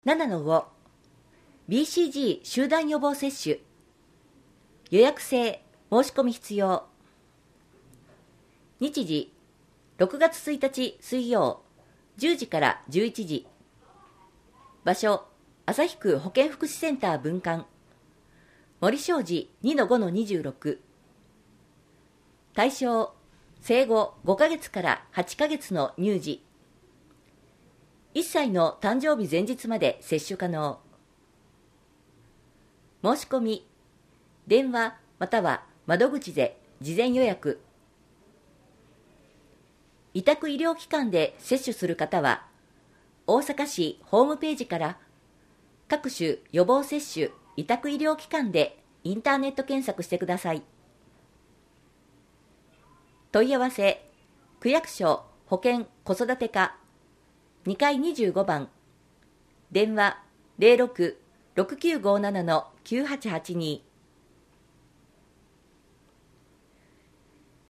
7-5 BCG 集団予防接種予約制申し込み必要。日時6月1日水曜10時から11時。場所旭区保健福祉センター分館森正治 2-5-26。 対象生後5ヶ月から8ヶ月の乳児。1歳の誕生日前日まで接種可能。申し込み電話または窓口で事前予約。委託医療機関で接種する方は大阪市ホームページから各種予防接種委託医療機関でインターネット検索してください。問い合わせ区役所保健子育て課2階25番電話 06-6957-9882